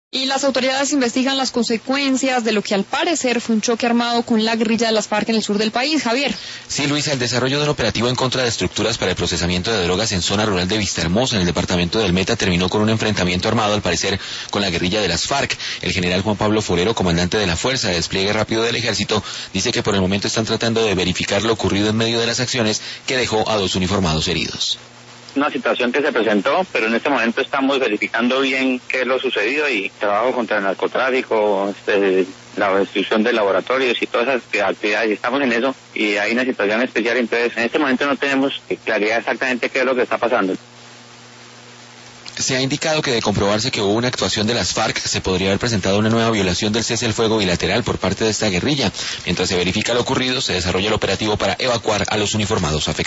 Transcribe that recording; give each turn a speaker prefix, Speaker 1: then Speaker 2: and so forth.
Speaker 1: Y las autoridades investigan las consecuencias de lo que al parecer fue un choque armado con la guerrilla de las FARC en el sur del país. Javier.
Speaker 2: Sí, Luisa, el desarrollo de un operativo en contra de estructuras para el procesamiento de drogas en zona rural de Vistahermosa, en el departamento del Meta, terminó con un enfrentamiento armado, al parecer, con la guerrilla de las FARC. El general Juan Pablo Forero, comandante de la Fuerza de Despliegue Rápido del Ejército, dice que por el momento están tratando de verificar lo ocurrido en medio de las acciones que dejó a 2 uniformados heridos.
Speaker 3: Una situación que se presentó, pero en este momento estamos verificando bien qué es lo sucedido y trabajo contra el narcotráfico, la destrucción de laboratorios y todas esas actividades. Estamos en eso y hay una situación especial, entonces en este momento no tenemos claridad exactamente qué es lo que está pasando.
Speaker 2: Se ha indicado que de comprobarse que hubo una actuación de las FARC, se podría haber presentado una nueva violación del cese al fuego bilateral por parte de esta guerrilla. Mientras se verifica lo ocurrido, se desarrolla el operativo para evacuar a los uniformados afectados.